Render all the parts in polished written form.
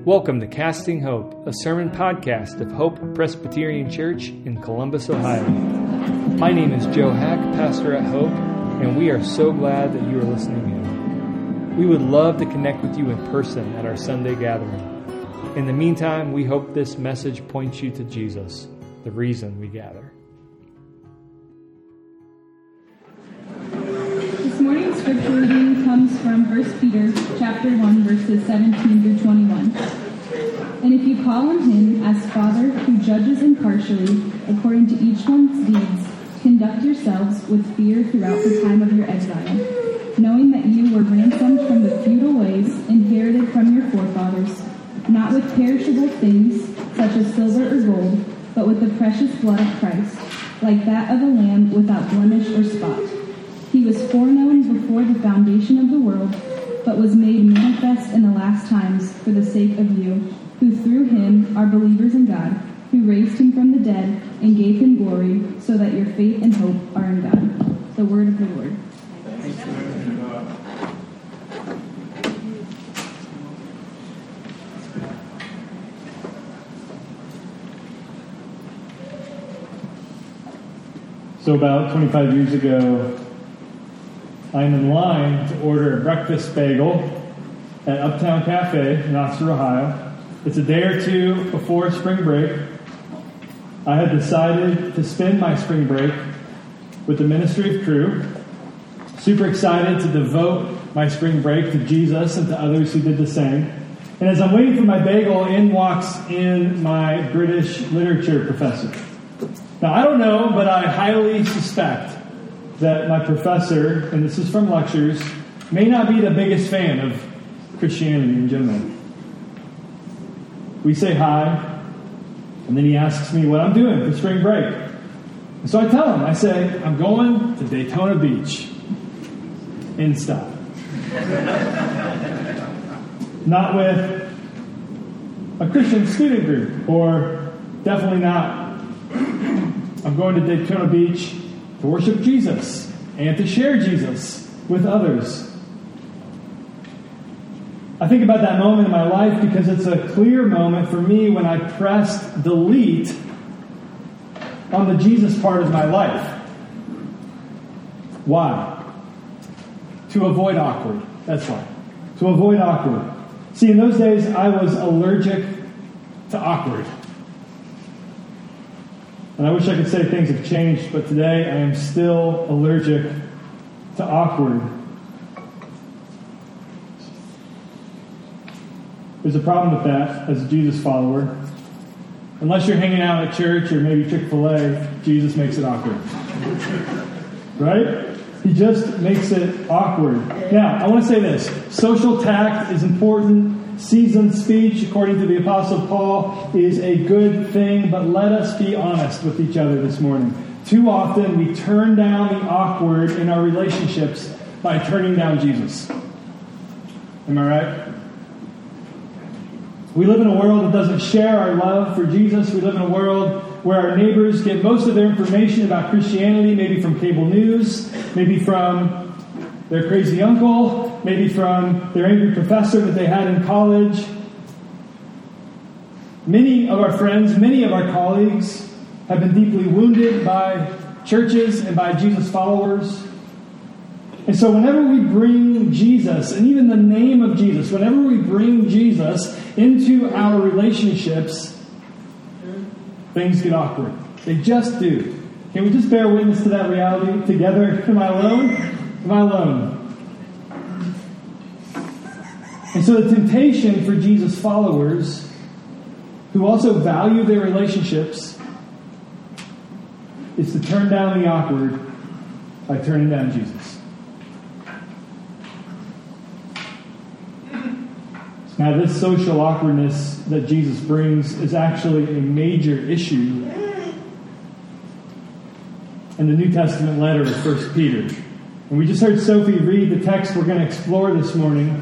Welcome to Casting Hope, a sermon podcast of Hope Presbyterian Church in Columbus, Ohio. My name is Joe Hack, pastor at Hope, and we are so glad that you are listening in. We would love to connect with you in person at our Sunday gathering. In the meantime, we hope this message points you to Jesus, the reason we gather. This morning's scripture reading comes from 1 Peter chapter 1, verses 17 through 21. And if you call on him as Father who judges impartially according to each one's deeds, conduct yourselves with fear throughout the time of your exile, knowing that you were ransomed from the futile ways inherited from your forefathers, not with perishable things such as silver or gold, but with the precious blood of Christ, like that of a lamb without blemish or spot. He was foreknown before the foundation of the world, but was made manifest in the last times for the sake of you, who through him are believers in God, who raised him from the dead and gave him glory, so that your faith and hope are in God. The word of the Lord. So about 25 years ago, I'm in line to order a breakfast bagel at Uptown Cafe in Oxford, Ohio. It's a day or two before spring break. I had decided to spend my spring break with the Ministry of Crew. Super excited to devote my spring break to Jesus and to others who did the same. And as I'm waiting for my bagel, in walks my British literature professor. Now, I don't know, but I highly suspect that my professor, and this is from lectures, may not be the biggest fan of Christianity in general. We say hi, and then he asks me what I'm doing for spring break. And so I tell him, I say, I'm going to Daytona Beach. And stop. Not with a Christian student group, or definitely not. I'm going to Daytona Beach to worship Jesus and to share Jesus with others. I think about that moment in my life because it's a clear moment for me when I pressed delete on the Jesus part of my life. Why? To avoid awkward. That's why. To avoid awkward. See, in those days, I was allergic to awkward. And I wish I could say things have changed, but today I am still allergic to awkward. There's a problem with that as a Jesus follower. Unless you're hanging out at church or maybe Chick-fil-A, Jesus makes it awkward. Right? He just makes it awkward. Now, I want to say this. Social tact is important. Seasoned speech, according to the Apostle Paul, is a good thing, but let us be honest with each other this morning. Too often we turn down the awkward in our relationships by turning down Jesus. Am I right? We live in a world that doesn't share our love for Jesus. We live in a world where our neighbors get most of their information about Christianity, maybe from cable news, maybe from their crazy uncle, maybe from their angry professor that they had in college. Many of our friends, many of our colleagues have been deeply wounded by churches and by Jesus followers. And so whenever we bring Jesus, and even the name of Jesus, whenever we bring Jesus into our relationships, things get awkward. They just do. Can we just bear witness to that reality together? Am I alone? Am I alone? And so the temptation for Jesus followers who also value their relationships is to turn down the awkward by turning down Jesus. Now, this social awkwardness that Jesus brings is actually a major issue in the New Testament letter of 1 Peter. And we just heard Sophie read the text we're going to explore this morning.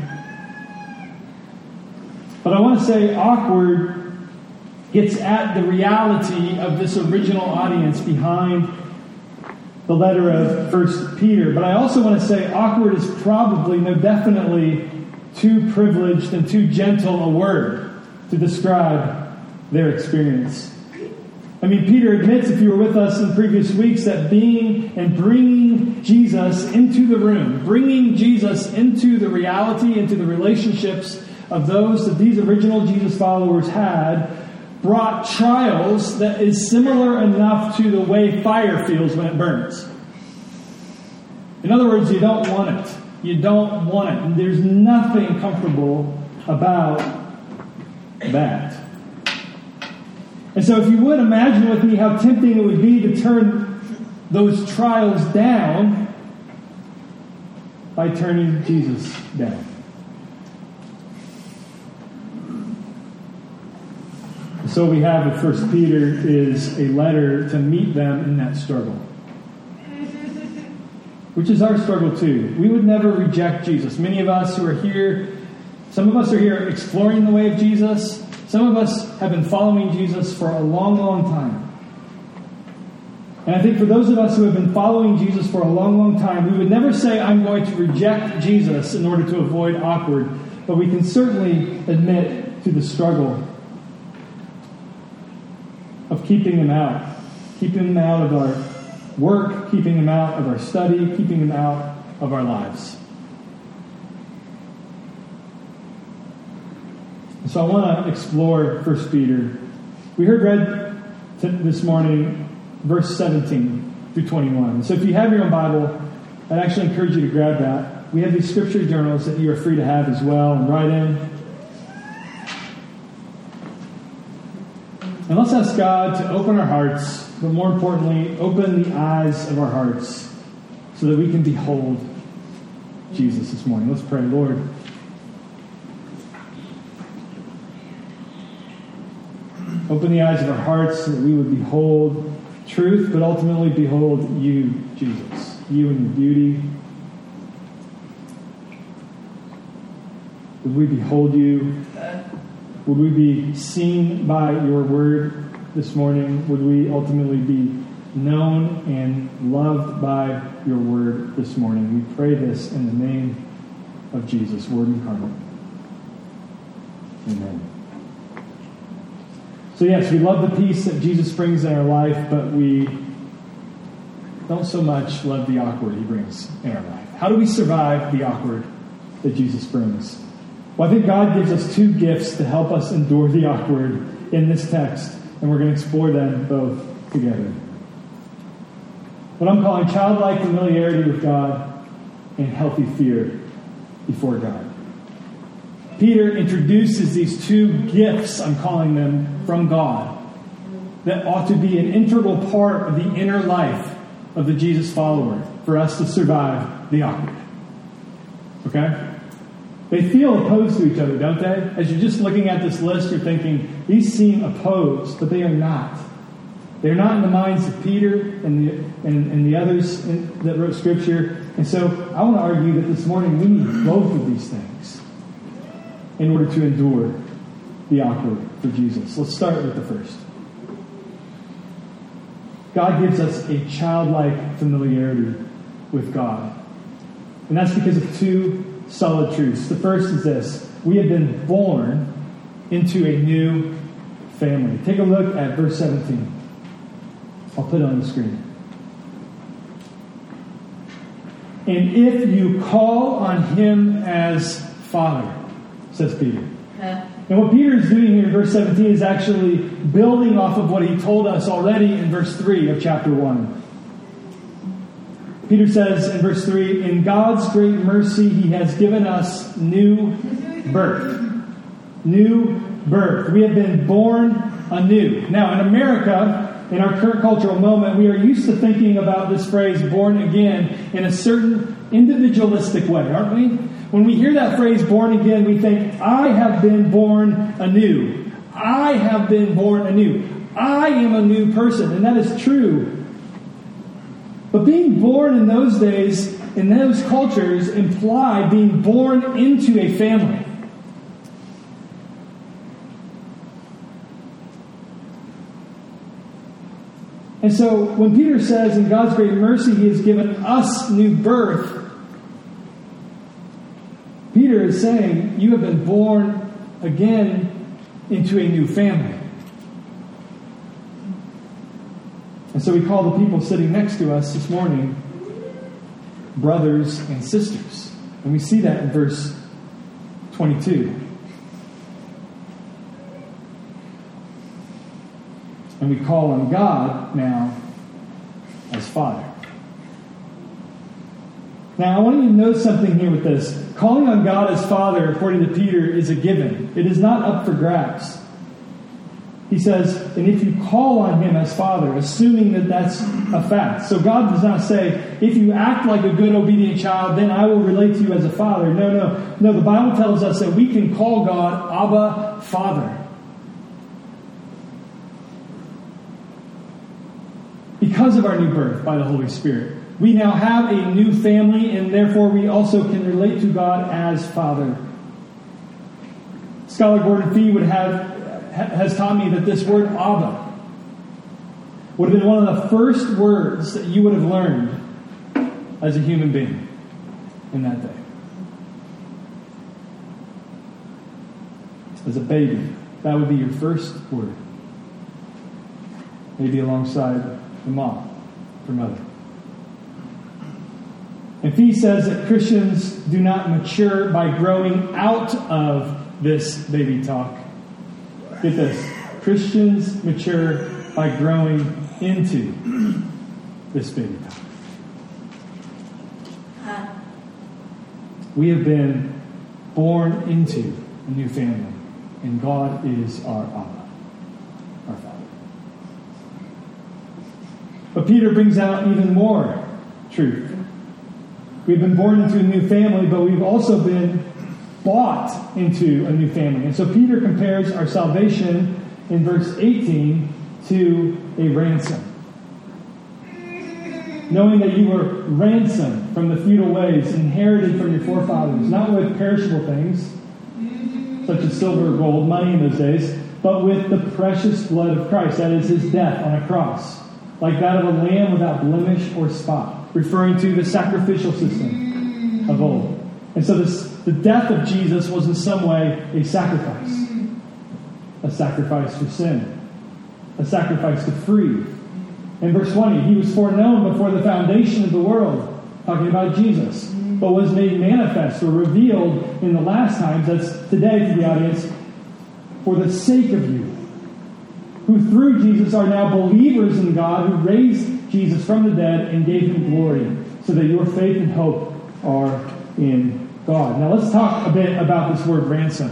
But I want to say awkward gets at the reality of this original audience behind the letter of 1 Peter. But I also want to say awkward is probably, no, definitely too privileged and too gentle a word to describe their experience. I mean, Peter admits, if you were with us in previous weeks, that being and bringing Jesus into the room, bringing Jesus into the reality, into the relationships of those that these original Jesus followers had, brought trials that is similar enough to the way fire feels when it burns. In other words, you don't want it. You don't want it. And there's nothing comfortable about that. And so if you would imagine with me how tempting it would be to turn those trials down by turning Jesus down. So we have with 1 Peter is a letter to meet them in that struggle. Which is our struggle too. We would never reject Jesus. Many of us who are here, some of us are here exploring the way of Jesus. Some of us have been following Jesus for a long, long time. And I think for those of us who have been following Jesus for a long, long time, we would never say, I'm going to reject Jesus in order to avoid awkward. But we can certainly admit to the struggle of keeping him out. Keeping him out of our work, keeping him out of our study, keeping him out of our lives. So I want to explore 1 Peter. We heard read this morning verse 17 through 21. So if you have your own Bible, I'd actually encourage you to grab that. We have these scripture journals that you are free to have as well and write in. And let's ask God to open our hearts, but more importantly, open the eyes of our hearts so that we can behold Jesus this morning. Let's pray. Lord, open the eyes of our hearts so that we would behold truth, but ultimately behold you, Jesus. You and your beauty. Would we behold you? Would we be seen by your word this morning? Would we ultimately be known and loved by your word this morning? We pray this in the name of Jesus, Word incarnate. Amen. So yes, we love the peace that Jesus brings in our life, but we don't so much love the awkward he brings in our life. How do we survive the awkward that Jesus brings? Well, I think God gives us two gifts to help us endure the awkward in this text, and we're going to explore them both together. What I'm calling childlike familiarity with God and healthy fear before God. Peter introduces these two gifts, I'm calling them, from God, that ought to be an integral part of the inner life of the Jesus follower for us to survive the awkward. Okay? They feel opposed to each other, don't they? As you're just looking at this list, you're thinking, these seem opposed, but they are not. They're not in the minds of Peter and the others that wrote Scripture. And so I want to argue that this morning we need both of these things in order to endure the awkward for Jesus. Let's start with the first. God gives us a childlike familiarity with God. And that's because of two solid truths. The first is this: we have been born into a new family. Take a look at verse 17. I'll put it on the screen. And if you call on him as Father, says Peter. And what Peter is doing here in verse 17 is actually building off of what he told us already in verse 3 of chapter 1. Peter says in verse 3, in God's great mercy, he has given us new birth. New birth. We have been born anew. Now, in America, in our current cultural moment, we are used to thinking about this phrase, born again, in a certain individualistic way, aren't we? When we hear that phrase, born again, we think, I have been born anew. I have been born anew. I am a new person. And that is true. But being born in those days, in those cultures, implied being born into a family. And so when Peter says, in God's great mercy, he has given us new birth, Peter is saying, you have been born again into a new family. And so we call the people sitting next to us this morning brothers and sisters. And we see that in verse 22. And we call on God now as Father. Now, I want you to note something here with this. Calling on God as Father, according to Peter, is a given. It is not up for grabs. He says, and if you call on Him as Father, assuming that that's a fact. So God does not say, if you act like a good, obedient child, then I will relate to you as a father. No, the Bible tells us that we can call God Abba, Father. Because of our new birth by the Holy Spirit, we now have a new family, and therefore we also can relate to God as Father. Scholar Gordon Fee has taught me that this word Abba would have been one of the first words that you would have learned as a human being in that day. As a baby, that would be your first word. Maybe alongside the mom or mother. And Fee says that Christians do not mature by growing out of this baby talk. Get this. Christians mature by growing into this baby talk. We have been born into a new family, and God is our Abba, our Father. But Peter brings out even more truth. We've been born into a new family, but we've also been bought into a new family. And so Peter compares our salvation in verse 18 to a ransom. Knowing that you were ransomed from the futile ways, inherited from your forefathers, not with perishable things, such as silver or gold, money in those days, but with the precious blood of Christ, that is His death on a cross, like that of a lamb without blemish or spot, referring to the sacrificial system of old. And so the death of Jesus was in some way a sacrifice for sin, a sacrifice to free. In verse 20, He was foreknown before the foundation of the world, talking about Jesus, but was made manifest or revealed in the last times, that's today for the audience, for the sake of you, who through Jesus are now believers in God, who raised Jesus from the dead and gave Him glory, so that your faith and hope are in God. Now let's talk a bit about this word ransom.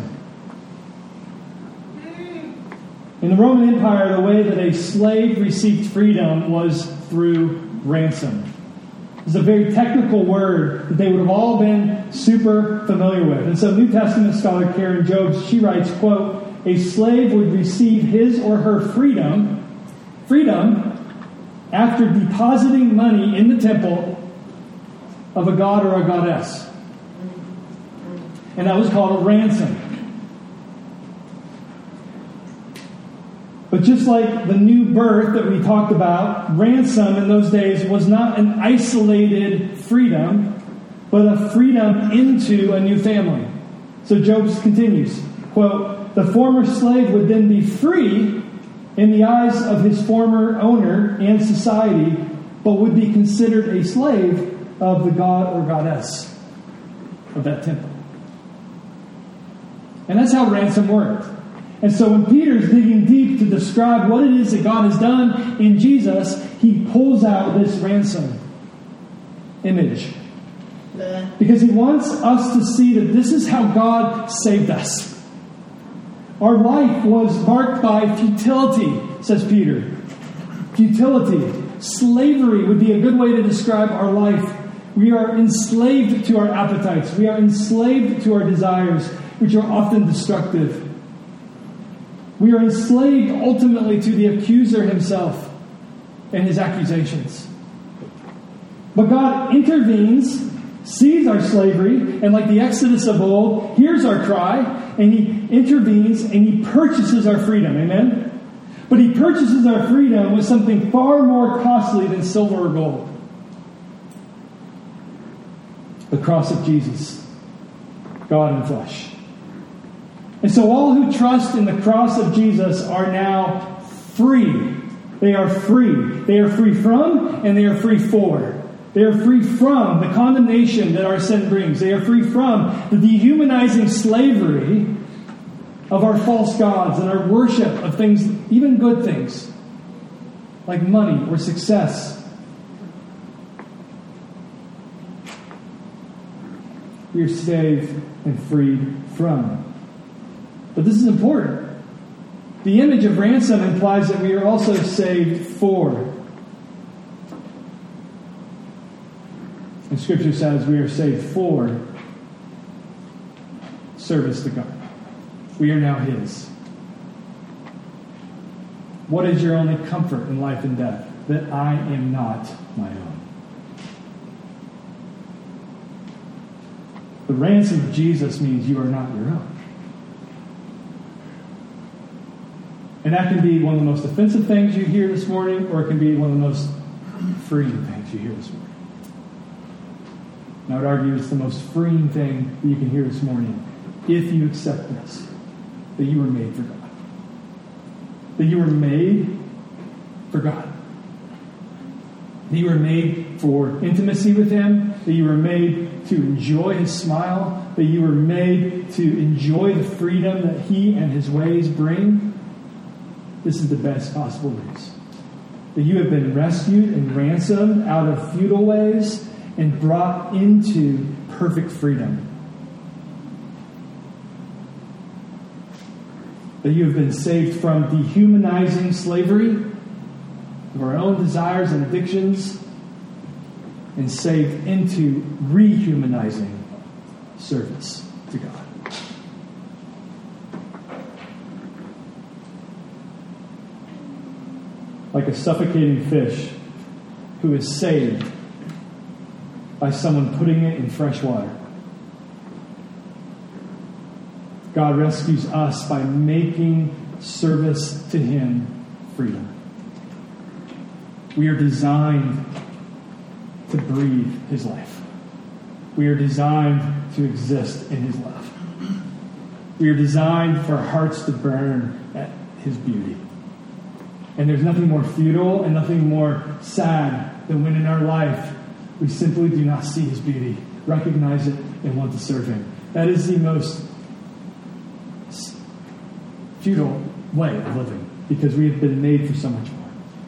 In the Roman Empire, the way that a slave received freedom was through ransom. It's a very technical word that they would have all been super familiar with. And so New Testament scholar Karen Jobes, she writes, quote, a slave would receive his or her freedom after depositing money in the temple of a god or a goddess. And that was called a ransom. But just like the new birth that we talked about, ransom in those days was not an isolated freedom, but a freedom into a new family. So Job continues, quote, the former slave would then be free in the eyes of his former owner and society, but would be considered a slave of the god or goddess of that temple. And that's how ransom worked. And so when Peter's digging deep to describe what it is that God has done in Jesus, he pulls out this ransom image. Because he wants us to see that this is how God saved us. Our life was marked by futility, says Peter. Futility. Slavery would be a good way to describe our life. We are enslaved to our appetites. We are enslaved to our desires, which are often destructive. We are enslaved ultimately to the accuser himself and his accusations. But God intervenes, sees our slavery, and like the Exodus of old, hears our cry, and He intervenes and He purchases our freedom. Amen? But He purchases our freedom with something far more costly than silver or gold. The cross of Jesus, God in flesh. And so all who trust in the cross of Jesus are now free. They are free. They are free from and they are free for. They are free from the condemnation that our sin brings. They are free from the dehumanizing slavery of our false gods and our worship of things, even good things, like money or success. We are saved and freed from. But this is important. The image of ransom implies that we are also saved for. And Scripture says we are saved for service to God. We are now His. What is your only comfort in life and death? That I am not my own. The ransom of Jesus means you are not your own. And that can be one of the most offensive things you hear this morning, or it can be one of the most freeing things you hear this morning. And I would argue it's the most freeing thing that you can hear this morning if you accept this, that you were made for God. That you were made for God. That you were made for intimacy with Him. That you were made to enjoy His smile. That you were made to enjoy the freedom that He and His ways bring. This is the best possible news. That you have been rescued and ransomed out of futile ways and brought into perfect freedom. That you have been saved from dehumanizing slavery of our own desires and addictions and saved into rehumanizing service to God. Like a suffocating fish who is saved by someone putting it in fresh water. God rescues us by making service to Him freedom. We are designed to breathe His life. We are designed to exist in His love. We are designed for our hearts to burn at His beauty. And there's nothing more futile and nothing more sad than when in our life we simply do not see His beauty, recognize it, and want to serve Him. That is the most futile way of living, because we have been made for so much more.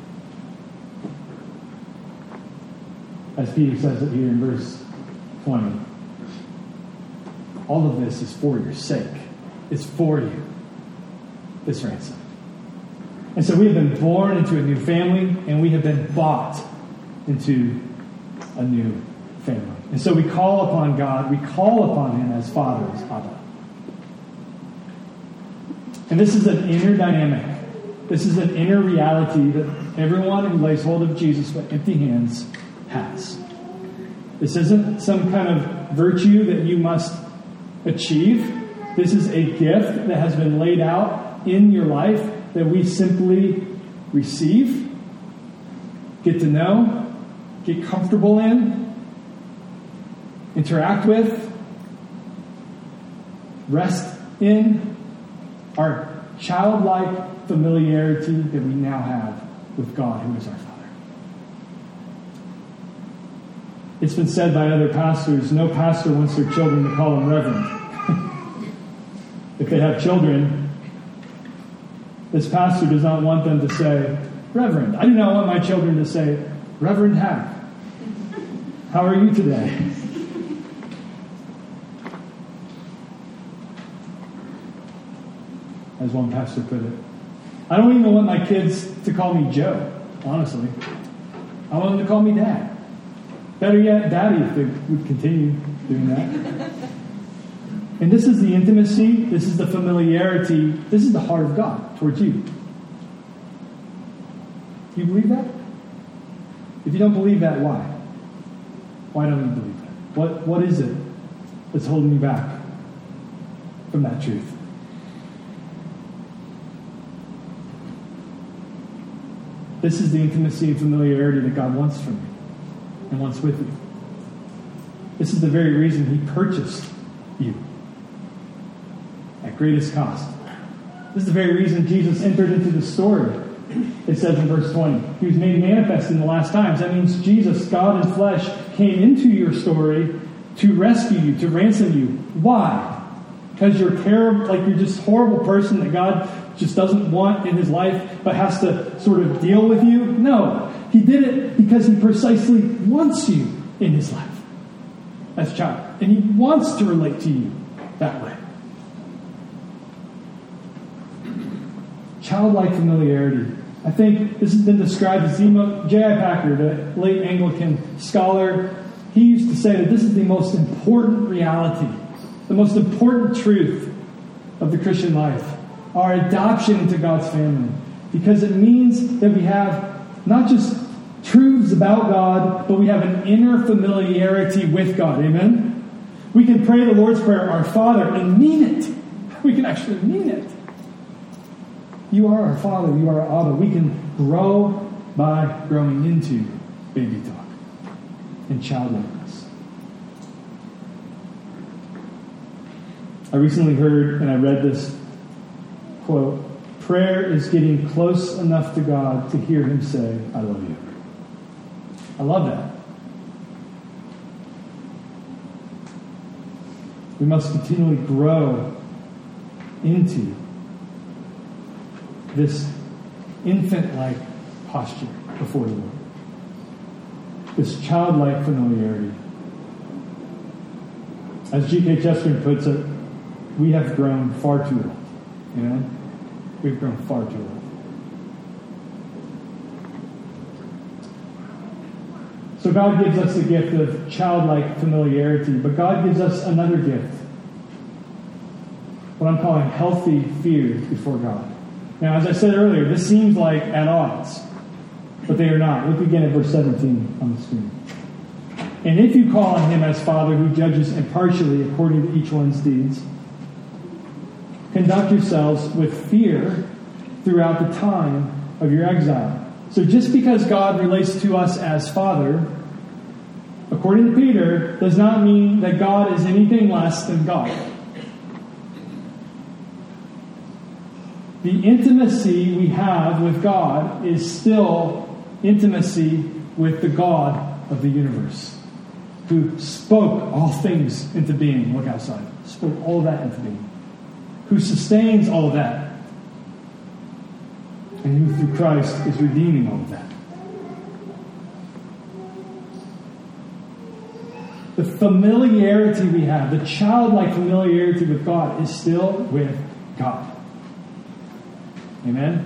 As Peter says it here in verse 20, all of this is for your sake. It's for you, this ransom. And so we have been born into a new family, and we have been bought into a new family. And so we call upon God, we call upon Him as Father, as Abba. And this is an inner dynamic. This is an inner reality that everyone who lays hold of Jesus with empty hands has. This isn't some kind of virtue that you must achieve. This is a gift that has been laid out in your life that we simply receive, get to know, get comfortable in, interact with, rest in, our childlike familiarity that we now have with God, who is our Father. It's been said by other pastors, no pastor wants their children to call them Reverend. If they have children, this pastor does not want them to say, Reverend. I do not want my children to say, Reverend Hack. How are you today? As one pastor put it. I don't even want my kids to call me Joe, honestly. I want them to call me Dad. Better yet, Daddy, if they would continue doing that. And this is the intimacy, this is the familiarity, this is the heart of God towards you. Do you believe that? If you don't believe that, why? Why don't you believe that? What is it that's holding you back from that truth? This is the intimacy and familiarity that God wants from you and wants with you. This is the very reason He purchased you. at greatest cost. This is the very reason Jesus entered into the story. It says in verse 20, he was made manifest in the last times. That means Jesus, God in flesh, came into your story to rescue you, to ransom you. Why? Because you're terrible, like you're just a horrible person that God just doesn't want in his life, but has to sort of deal with you? No. He did it because he precisely wants you in his life as a child. And he wants to relate to you that way. Childlike familiarity. I think this has been described as J.I. Packer, the late Anglican scholar. He used to say that this is the most important reality, the most important truth of the Christian life, our adoption into God's family. Because it means that we have not just truths about God, but we have an inner familiarity with God. Amen? We can pray the Lord's Prayer, Our Father, and mean it. We can actually mean it. You are our Father, you are our Abba. We can grow by growing into baby talk and childlikeness. I recently heard, and I read this quote, prayer is getting close enough to God to hear him say, I love you. I love that. We must continually grow into this infant-like posture before the Lord. This childlike familiarity. As G.K. Chesterton puts it, we have grown far too old. Amen? We've grown far too old. So God gives us the gift of childlike familiarity, but God gives us another gift. What I'm calling healthy fear before God. Now, as I said earlier, this seems like at odds, but they are not. Look again at verse 17 on the screen. And if you call on him as Father who judges impartially according to each one's deeds, conduct yourselves with fear throughout the time of your exile. So just because God relates to us as Father, according to Peter, does not mean that God is anything less than God. The intimacy we have with God is still intimacy with the God of the universe, who spoke all things into being. Look outside. Spoke all of that into being. Who sustains all of that. And who through Christ is redeeming all of that. The familiarity we have, the childlike familiarity with God, is still with God. Amen?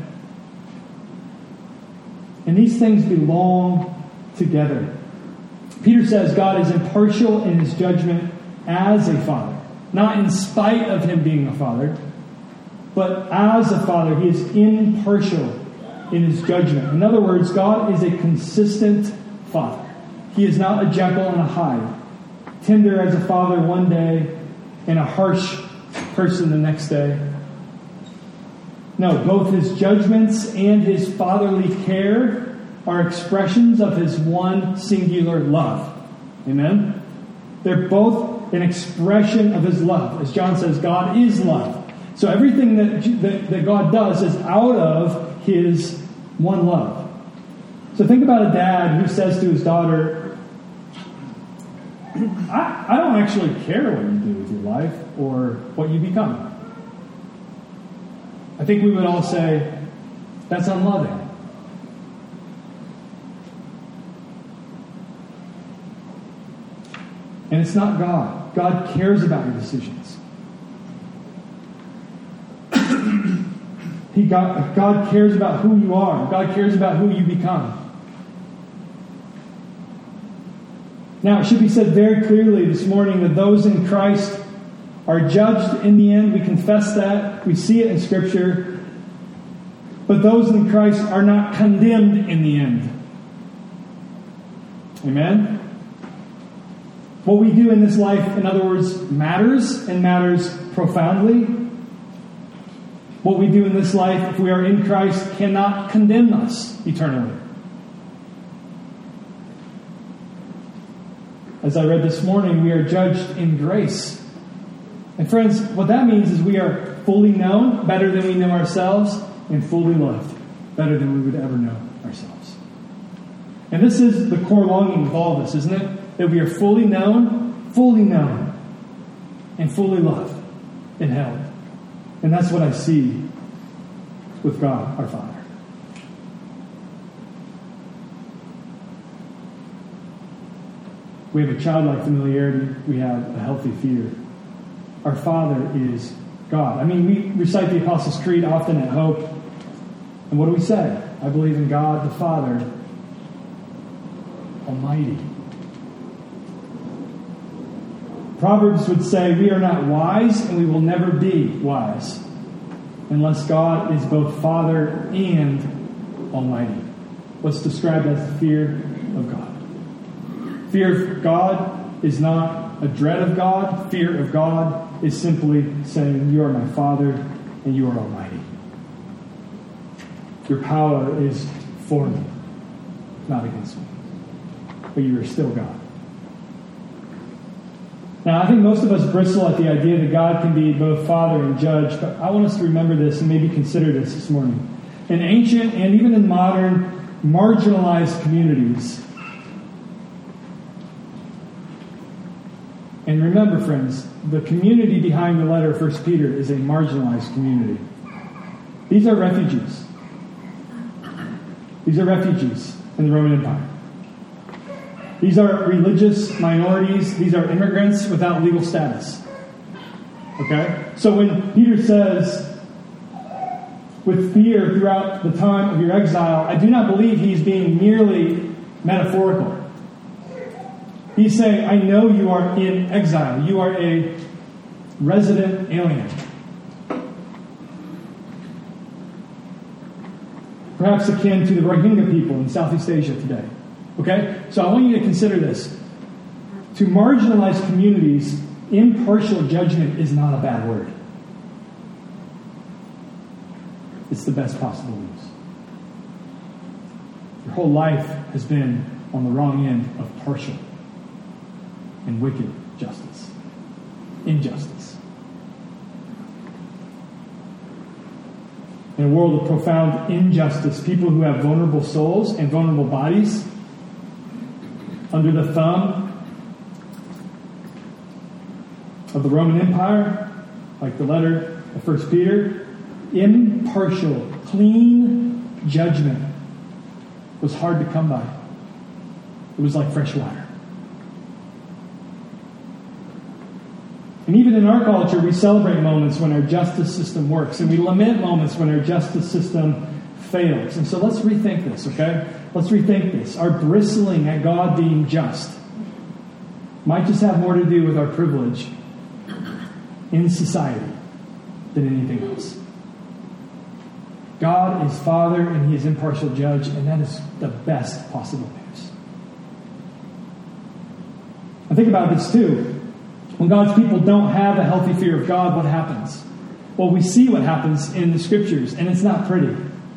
And these things belong together. Peter says God is impartial in his judgment as a father. Not in spite of him being a father, but as a father, he is impartial in his judgment. In other words, God is a consistent father. He is not a Jekyll and a Hyde. Tender as a father one day and a harsh person the next day. No, both his judgments and his fatherly care are expressions of his one singular love. Amen? They're both an expression of his love. As John says, God is love. So everything that God does is out of his one love. So think about a dad who says to his daughter, I don't actually care what you do with your life or what you become. I think we would all say, that's unloving. And it's not God. God cares about your decisions. God cares about who you are. God cares about who you become. Now, it should be said very clearly this morning that those in Christ are judged in the end. We confess that. We see it in Scripture. But those in Christ are not condemned in the end. Amen? What we do in this life, in other words, matters, and matters profoundly. What we do in this life, if we are in Christ, cannot condemn us eternally. As I read this morning, we are judged in grace. And friends, what that means is we are fully known, better than we know ourselves, and fully loved, better than we would ever know ourselves. And this is the core longing of all of us, isn't it? That we are fully known, and fully loved and held. And that's what I see with God, our Father. We have a childlike familiarity. We have a healthy fear. Our Father is God. I mean, we recite the Apostles' Creed often at Hope. And what do we say? I believe in God the Father Almighty. Proverbs would say, we are not wise and we will never be wise unless God is both Father and Almighty. What's described as the fear of God. Fear of God is not a dread of God. Fear of God is simply saying, you are my Father and you are Almighty. Your power is for me, not against me. But you are still God. Now, I think most of us bristle at the idea that God can be both Father and Judge, but I want us to remember this and maybe consider this morning. In ancient and even in modern marginalized communities, and remember, friends, the community behind the letter of 1 Peter is a marginalized community. These are refugees. These are refugees in the Roman Empire. These are religious minorities. These are immigrants without legal status. Okay? So when Peter says, with fear throughout the time of your exile, I do not believe he's being merely metaphorical. He's saying, I know you are in exile. You are a resident alien. Perhaps akin to the Rohingya people in Southeast Asia today. Okay? So I want you to consider this. To marginalized communities, impartial judgment is not a bad word. It's the best possible news. Your whole life has been on the wrong end of partial and wicked justice. Injustice. In a world of profound injustice, people who have vulnerable souls and vulnerable bodies under the thumb of the Roman Empire, like the letter of 1 Peter, impartial, clean judgment was hard to come by. It was like fresh water. And even in our culture, we celebrate moments when our justice system works, and we lament moments when our justice system fails. And so let's rethink this, okay? Let's rethink this. Our bristling at God being just might just have more to do with our privilege in society than anything else. God is Father and He is impartial judge, and that is the best possible news. And think about this too. When God's people don't have a healthy fear of God, what happens? Well, we see what happens in the Scriptures, and it's not pretty.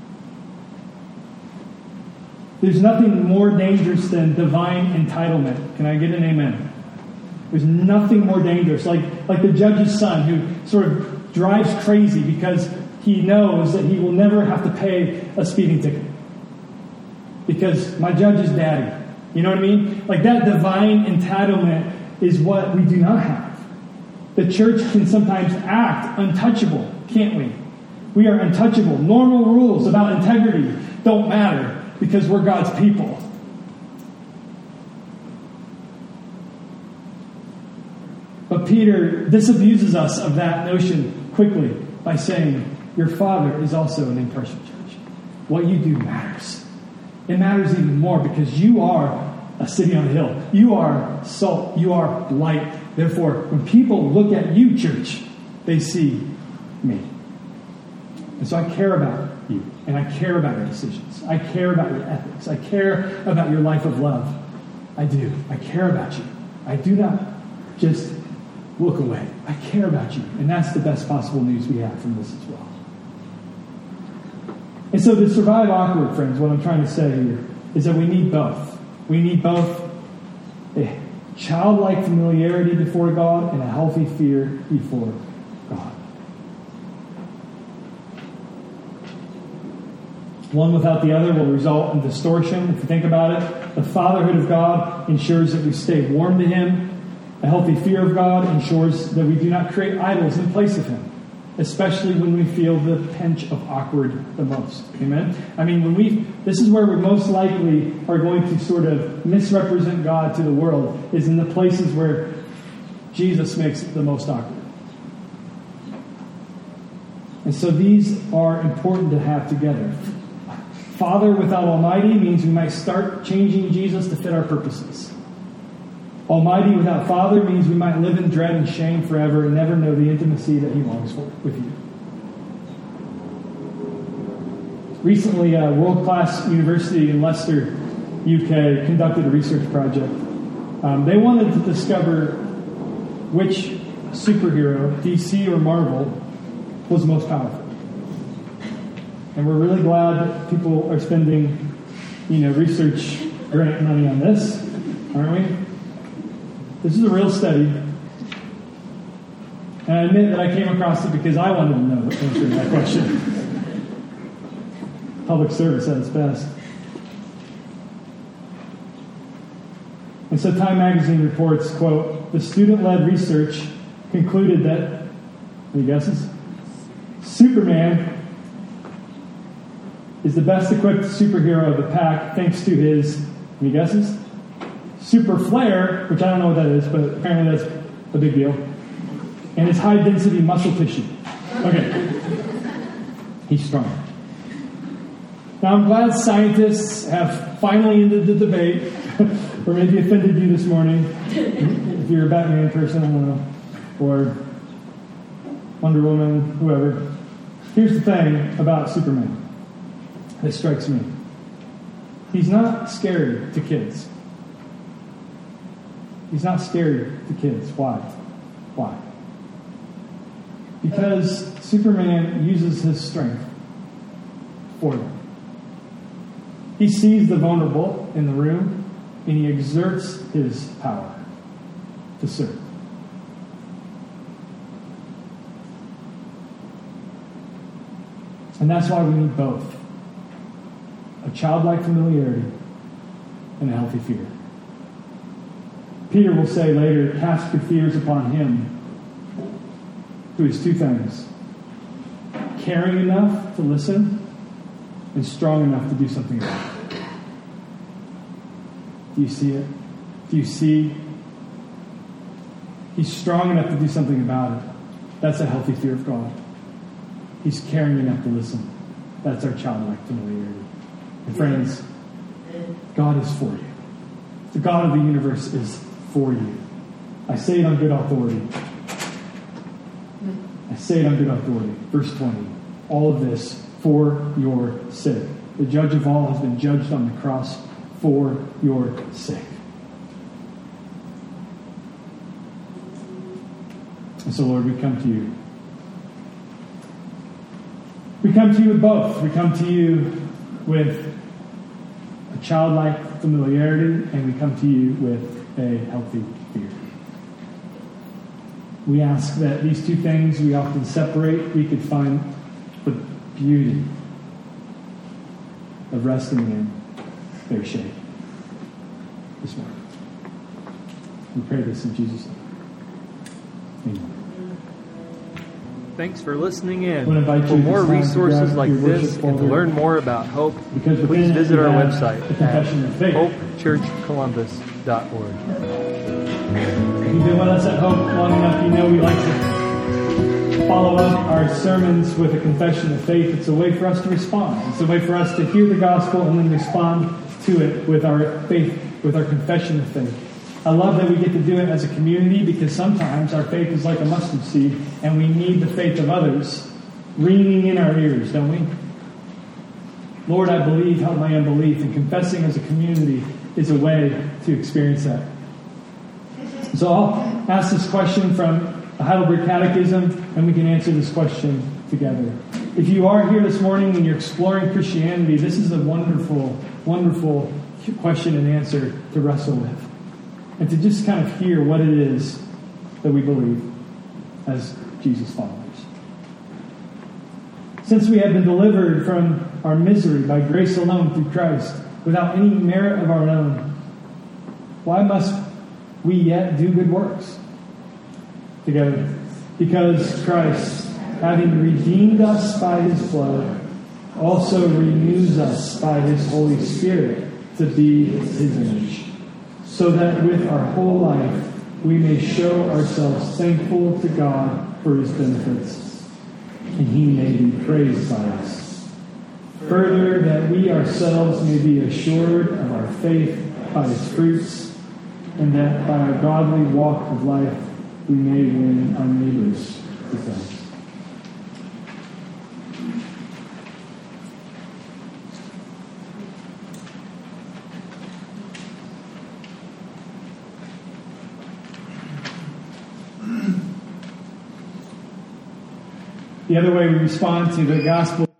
There's nothing more dangerous than divine entitlement. Can I get an amen? There's nothing more dangerous. Like the judge's son who sort of drives crazy because he knows that he will never have to pay a speeding ticket. Because my judge is daddy. You know what I mean? Like that divine entitlement is what we do not have. The church can sometimes act untouchable, can't we? We are untouchable. Normal rules about integrity don't matter because we're God's people. But Peter disabuses us of that notion quickly by saying, your Father is also an impartial judge. What you do matters. It matters even more because you are a city on a hill. You are salt. You are light. Therefore, when people look at you, church, they see me. And so I care about you. And I care about your decisions. I care about your ethics. I care about your life of love. I do. I care about you. I do not just look away. I care about you. And that's the best possible news we have from this as well. And so to survive awkward, friends, what I'm trying to say here is that we need both. We need both a childlike familiarity before God and a healthy fear before God. One without the other will result in distortion. If you think about it, the fatherhood of God ensures that we stay warm to Him. A healthy fear of God ensures that we do not create idols in place of Him, especially when we feel the pinch of awkward the most. Amen? I mean, this is where we most likely are going to sort of misrepresent God to the world, is in the places where Jesus makes it the most awkward. And so these are important to have together. Father without Almighty means we might start changing Jesus to fit our purposes. Almighty without Father means we might live in dread and shame forever and never know the intimacy that He longs for with you. Recently, a world-class university in Leicester, UK, conducted a research project. They wanted to discover which superhero, DC or Marvel, was most powerful. And we're really glad that people are spending, research grant money on this, aren't we? This is a real study. And I admit that I came across it because I wanted to know the answer to that question. Public service at its best. And so Time Magazine reports, quote, the student-led research concluded that, any guesses? Superman is the best equipped superhero of the pack thanks to his, any guesses? Super flare, which I don't know what that is, but apparently that's a big deal, and his high density muscle tissue. Okay. He's strong. Now I'm glad scientists have finally ended the debate, or maybe offended you this morning, if you're a Batman person, I don't know, or Wonder Woman, whoever. Here's the thing about Superman that strikes me. He's not scary to kids. He's not scary to kids. Why? Why? Because Superman uses his strength for them. He sees the vulnerable in the room, and he exerts his power to serve. And that's why we need both. A childlike familiarity and a healthy fear. Peter will say later, cast your fears upon Him, who is two things: caring enough to listen and strong enough to do something about it. Do you see it? Do you see? He's strong enough to do something about it. That's a healthy fear of God. He's caring enough to listen. That's our childlike familiarity. And friends, God is for you. The God of the universe is for you. I say it on good authority. I say it on good authority. Verse 20. All of this for your sake. The judge of all has been judged on the cross for your sake. And so, Lord, we come to you. We come to you with both. We come to you with a childlike familiarity, and we come to you with a healthy fear. We ask that these two things we often separate, we could find the beauty of resting in their shade this morning. We pray this in Jesus' name. Amen. Thanks for listening in. For more resources like this and to learn more about Hope, please visit our website at hopechurchcolumbus.org. You've been with us at Hope long enough, you know we like to follow up our sermons with a confession of faith. It's a way for us to respond. It's a way for us to hear the gospel and then respond to it with our faith, with our confession of faith. I love that we get to do it as a community, because sometimes our faith is like a mustard seed and we need the faith of others ringing in our ears, don't we? Lord, I believe, help my unbelief. And confessing as a community is a way to experience that. So I'll ask this question from the Heidelberg Catechism, and we can answer this question together. If you are here this morning and you're exploring Christianity, this is a wonderful, wonderful question and answer to wrestle with. and to just kind of hear what it is that we believe as Jesus followers. Since we have been delivered from our misery by grace alone through Christ, without any merit of our own, why must we yet do good works together? Because Christ, having redeemed us by his blood, also renews us by his Holy Spirit to be his image, so that with our whole life we may show ourselves thankful to God for his benefits, and he may be praised by us. Further, that we ourselves may be assured of our faith by its fruits, and that by our godly walk of life we may win our neighbors to Christ. The other way we respond to the gospel